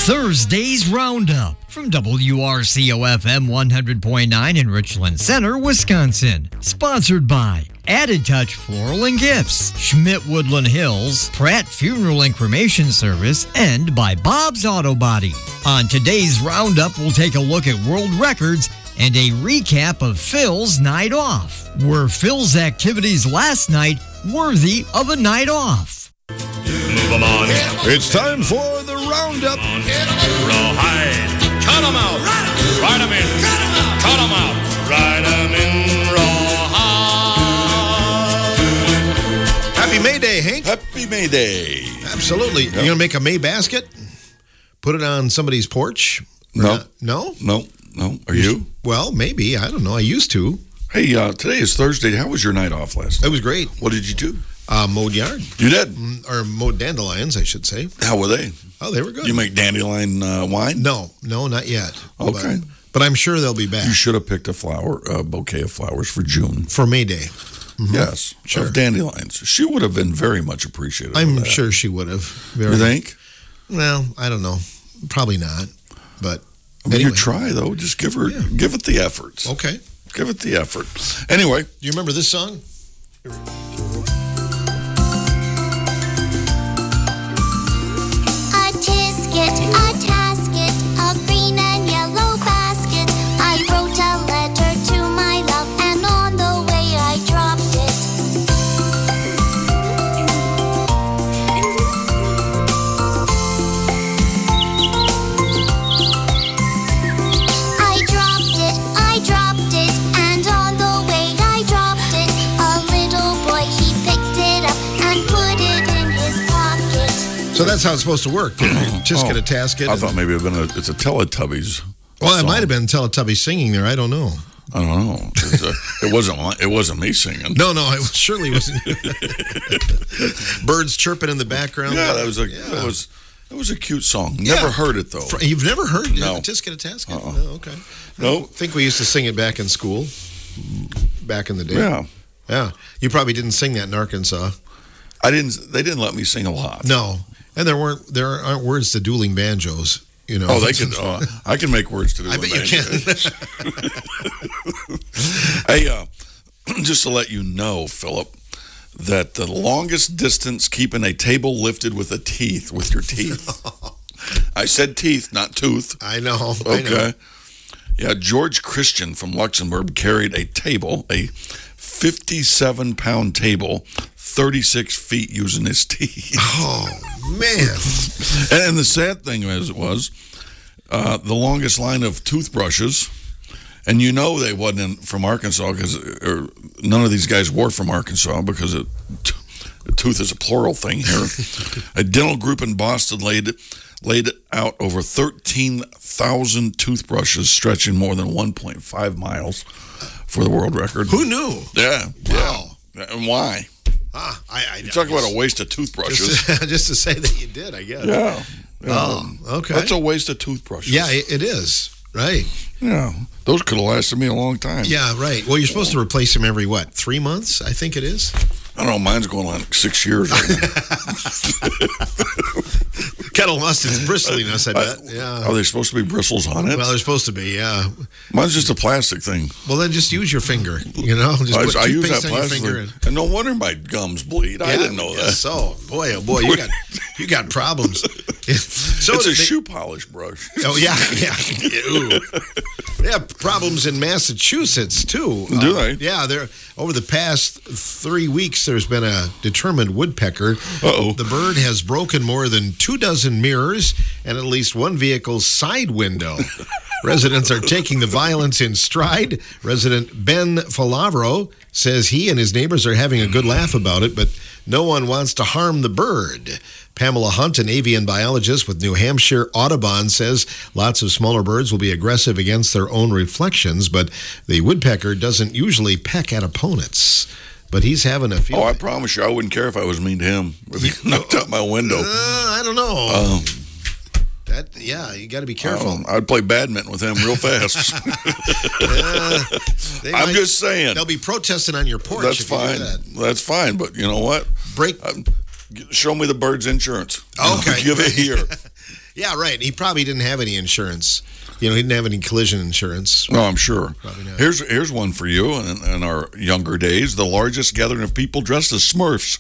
Thursday's Roundup from WRCO-FM 100.9 in Richland Center, Wisconsin. Sponsored by Added Touch Floral and Gifts, Schmidt Woodland Hills, Pratt Funeral and Cremation Service, and by Bob's Auto Body. On today's Roundup, we'll take a look at world records and a recap of Phil's night off. Were Phil's activities last night worthy of a night off? Move 'em on. It's time for the Roundup. Rawhide. Cut 'em out. Ride 'em in. Cut 'em out. Ride 'em in rawhide. Happy May Day, Hank. Happy May Day. Absolutely. Yep. You going to make a May basket? Put it on somebody's porch? No. No? No. Are you? Well, maybe. I don't know. I used to. Hey, today is Thursday. How was your night off last night? It was great. What did you do? Mowed yard. You did? Or mowed dandelions, I should say. How were they? Oh, they were good. You make dandelion wine? No, not yet. Okay. But I'm sure they'll be back. You should have picked a bouquet of flowers for June. For May Day. Mm-hmm. Yes. Sure. Of dandelions. She would have been very much appreciative. I'm sure she would have. You think? Well, I don't know. Probably not. But anyway. anyway. You try, though. Just give it the effort. Okay. Give it the effort. Anyway. Do you remember this song? A tasket, a green and yellow basket. I wrote a letter to my love, and on the way I dropped it. I dropped it, and on the way I dropped it. A little boy, he picked it up and put it in his pocket. So that's how it's supposed to work. Just get a tasket. I thought maybe it's a Teletubbies. Well, it might have been Teletubbies singing there. I don't know. I don't know. It wasn't me singing. No, it surely wasn't. Birds chirping in the background. Yeah, that was a cute song. Never heard it though. You've never heard it? No. Just get a tasket. Uh-uh. Oh, okay. No. I think we used to sing it back in school. Back in the day. Yeah. Yeah. You probably didn't sing that in Arkansas. They didn't let me sing a lot. No. And there aren't words to dueling banjos. You know. Oh, they can. I can make words to do. I bet you can. Hey, just to let you know, Philip, that the longest distance keeping a table lifted with your teeth. I said teeth, not tooth. I know. Okay. Yeah, George Christian from Luxembourg carried a 57-pound table, 36 feet using his teeth. Oh, man. And the sad thing was the longest line of toothbrushes, and they wasn't from Arkansas because none of these guys were from Arkansas because tooth is a plural thing here. A dental group in Boston laid out over 13,000 toothbrushes stretching more than 1.5 miles for the world record. Who knew? Yeah. Wow. Yeah. And why? You talk about a waste of toothbrushes. Just to say that you did, I guess. Yeah. Oh, okay. That's a waste of toothbrushes. Yeah, it is. Right. Yeah. Those could have lasted me a long time. Yeah, right. Well, you're supposed to replace them every, 3 months? I think it is. I don't know. Mine's going on 6 years right now. Kind of lost its bristliness, I bet. Yeah. Are they supposed to be bristles on it? Well, they're supposed to be, yeah. Mine's just a plastic thing. Well, then just use your finger, Just put I use that toothpaste on your plastic finger. thing. And no wonder my gums bleed. I didn't know that. So, boy, you got problems. It's a shoe polish brush. Oh, yeah. Ooh. They have problems in Massachusetts, too. Do they? Yeah, over the past 3 weeks, there's been a determined woodpecker. Uh-oh. The bird has broken more than 24 mirrors and at least one vehicle's side window. Residents are taking the violence in stride. Resident Ben Falavro says he and his neighbors are having a good laugh about it, but no one wants to harm the bird. Pamela Hunt, an avian biologist with New Hampshire Audubon, says lots of smaller birds will be aggressive against their own reflections, but the woodpecker doesn't usually peck at opponents. But he's having a few. Oh, I promise you, I wouldn't care if I was mean to him if he knocked out my window. I don't know. You got to be careful. I'd play badminton with him real fast. I'm just saying. They'll be protesting on your porch. That's if you fine. do that. That's fine. But you know what? Break. Show me the bird's insurance. Okay. Give it here. Yeah, right. He probably didn't have any insurance. He didn't have any collision insurance. No, I'm sure. Probably not. Here's one for you. In our younger days, the largest gathering of people dressed as Smurfs.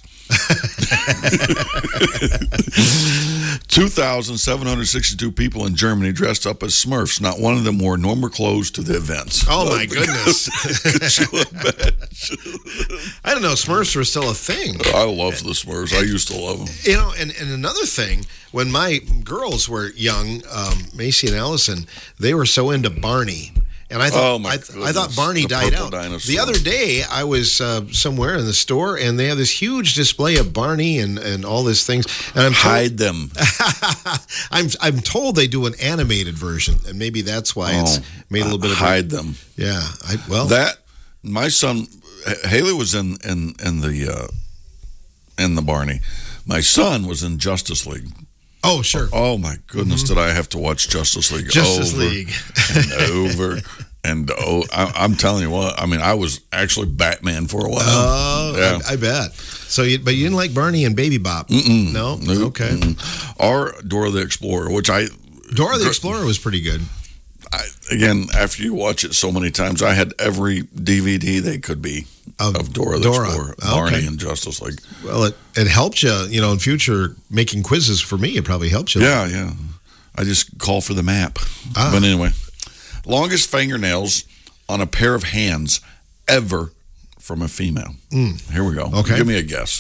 2,762 people in Germany dressed up as Smurfs. Not one of them wore normal clothes to the events. Oh, my goodness. Could you imagine? I don't know. Smurfs were still a thing. I love the Smurfs. I used to love them. And another thing, when my girls were young, Macy and Allison, they were so into Barney. And I thought, I thought Barney The died purple out. dinosaur. The other day, I was somewhere in the store, and they have this huge display of Barney and all these things. And I'm told, Hide them. I'm told they do an animated version, and maybe that's why it's made a little bit of hide them. Yeah. That my son Haley was in the Barney. My son was in Justice League. Oh, sure. Oh my goodness, did I have to watch Justice League Justice over League. and over and I'm telling you what. I mean, I was actually Batman for a while. Oh, yeah. I bet. So, but you didn't like Barney and Baby Bop? No? Okay. Or Dora the Explorer, which Dora the Explorer was pretty good. Again, after you watch it so many times, I had every DVD they could be of Dora the Explorer, Barney, and Justice League. Well, it helped you, in future making quizzes for me. It probably helped you. Yeah. I just call for the map. But anyway, longest fingernails on a pair of hands ever from a female. Here we go. Okay. Give me a guess.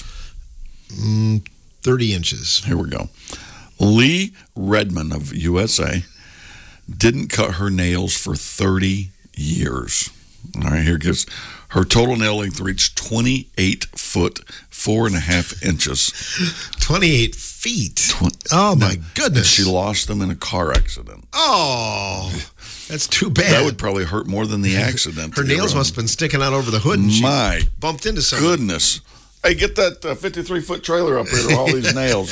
30 inches. Here we go. Lee Redmond of USA didn't cut her nails for 30 years. All right, here goes. Her total nail length reached 28 foot, 4.5 inches. 28 feet. Oh, my goodness. She lost them in a car accident. Oh, that's too bad. That would probably hurt more than the accident. Her nails must have been sticking out over the hood, and she My bumped into something. goodness. Hey, get that 53-foot trailer up here to all these nails,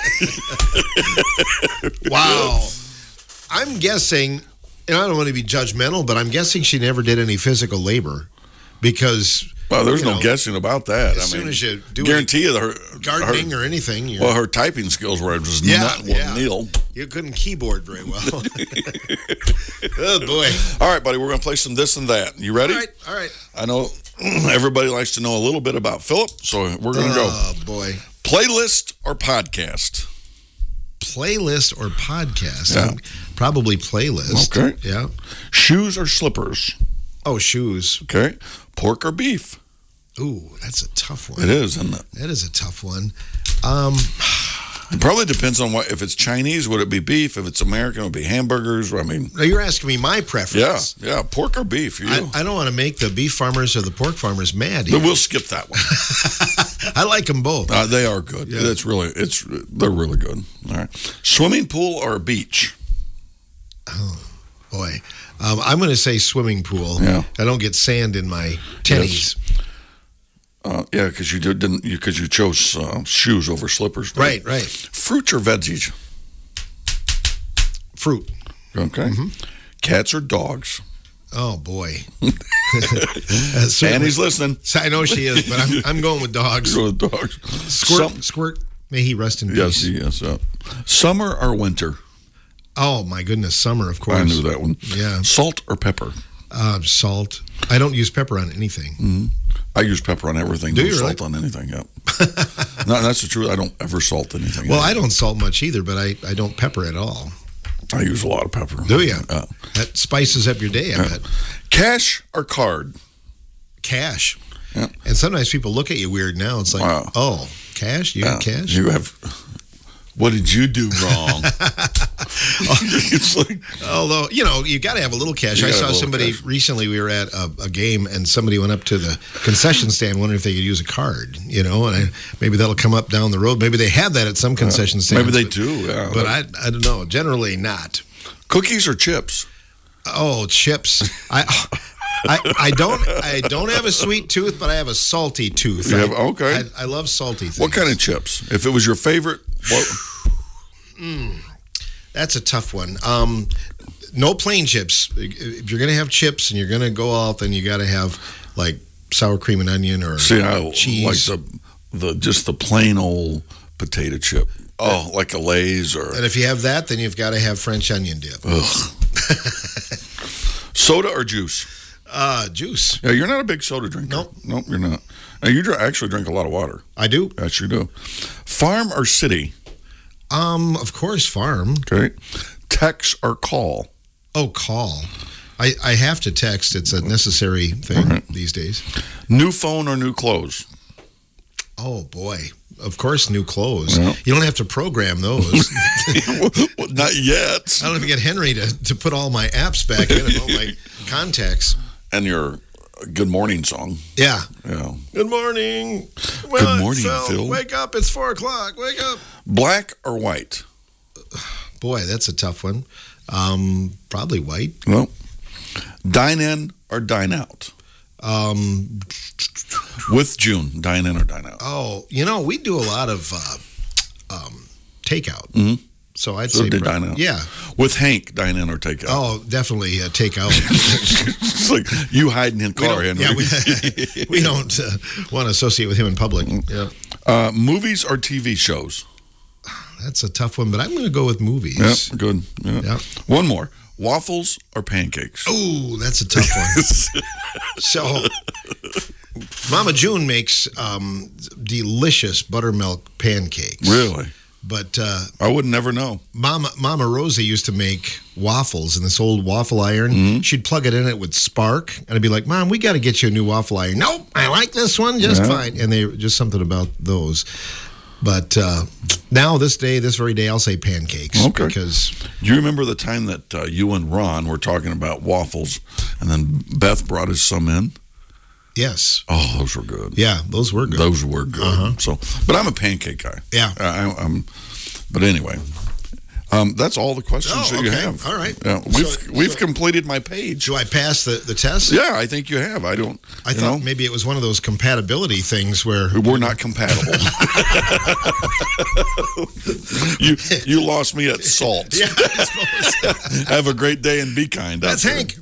Wow. I'm guessing, and I don't want to be judgmental, but I'm guessing she never did any physical labor because. Well, there's no guessing about that. As soon as you do guarantee you her gardening or anything. her typing skills were just not one nil. You couldn't keyboard very well. Oh, boy. All right, buddy, we're going to play some this and that. You ready? All right. I know everybody likes to know a little bit about Philip, so we're going to go. Oh, boy. Playlist or podcast? Playlist or podcast? Yeah. Probably playlist. Okay. Yeah. Shoes or slippers? Oh, shoes. Okay. Pork or beef? Ooh, that's a tough one. It is, isn't it? That is a tough one. It probably depends on what. If it's Chinese, would it be beef? If it's American, it would be hamburgers. I mean, Now, you're asking me my preference. yeah. Pork or beef? You. I don't want to make the beef farmers or the pork farmers mad. But we'll skip that one. I like them both. They are good. Yeah. They're really good. All right. Swimming pool or beach? Boy, I'm going to say swimming pool. Yeah. I don't get sand in my tennies. Yeah, because you chose shoes over slippers. Right. Fruits or veggies? Fruit. Okay. Cats or dogs? Oh, boy. Annie's listening. I know she is, but I'm going with dogs. Go with dogs. Squirt. May he rest in peace. Yes. Summer or winter? Oh, my goodness. Summer, of course. I knew that one. Yeah. Salt or pepper? Salt. I don't use pepper on anything. I use pepper on everything. Do No you salt really? on anything. Yep. No, that's the truth. I don't ever salt anything. Well, I don't salt much either, but I don't pepper at all. I use a lot of pepper. Do you? That spices up your day, I bet. Cash or card? Cash. Yeah. And sometimes people look at you weird now. It's like, Wow. oh, cash? You got cash? You have. What did you do wrong? It's like, Although, you got to have a little cash. You I gotta saw have a little somebody cash. recently, we were at a game, and somebody went up to the concession stand wondering if they could use a card, and maybe that'll come up down the road. Maybe they have that at some concession stands. maybe they do, yeah. But I don't know. Generally not. Cookies or chips? Oh, chips. I don't have a sweet tooth, but I have a salty tooth. Okay. I love salty things. What kind of chips? If it was your favorite, what? That's a tough one. No plain chips. If you're going to have chips and you're going to go out, then you got to have like sour cream and onion or See, I cheese. like the plain old potato chip. Oh, like a Lay's or And if you have that, then you've got to have French onion dip. soda or juice. Juice. Yeah, you're not a big soda drinker. Nope, you're not. Now, you actually drink a lot of water. I do. Yes, you do. Farm or city? Of course, farm. Okay. Text or call? Oh, call. I have to text. It's a necessary thing these days. New phone or new clothes? Oh, boy. Of course, new clothes. Yeah. You don't have to program those. Well, not yet. I don't have to get Henry to put all my apps back in and all my contacts. And your good morning song. Yeah. Yeah. Good morning. Good morning, Phil. Wake up. It's 4 o'clock. Wake up. Black or white? Boy, that's a tough one. Probably white. Well, dine in or dine out? With June, dine in or dine out? Oh, we do a lot of takeout. Mhm. So I'd So say did dine out. Yeah. With Hank, dine in or take out? Oh, definitely takeout. It's like you hiding in car, Henry. Yeah, we don't want to associate with him in public. Yeah. Movies or TV shows? That's a tough one, but I'm going to go with movies. Yep, good. Yeah. Yep. One more. Waffles or pancakes? Oh, that's a tough one. So, Mama June makes delicious buttermilk pancakes. Really? But I would never know. Mama Rosie used to make waffles in this old waffle iron. Mm-hmm. She'd plug it in, it would spark, and I'd be like, Mom, we got to get you a new waffle iron. Nope, I like this one just fine. And they just something about those. But now, this very day, I'll say pancakes. Okay. Because Do you remember the time that you and Ron were talking about waffles, and then Beth brought us some in? yes, Oh, those were good. yeah, those were good. Those were good. So, but I'm a pancake guy. Yeah. But anyway, that's all the questions that you okay. have. All right. Yeah, we've completed my page. Do I pass the test? Yeah, I think you have. I thought maybe it was one of those compatibility things where we're not compatible. You lost me at salt. Yeah, I suppose. Have a great day and be kind. That's out there. Hank.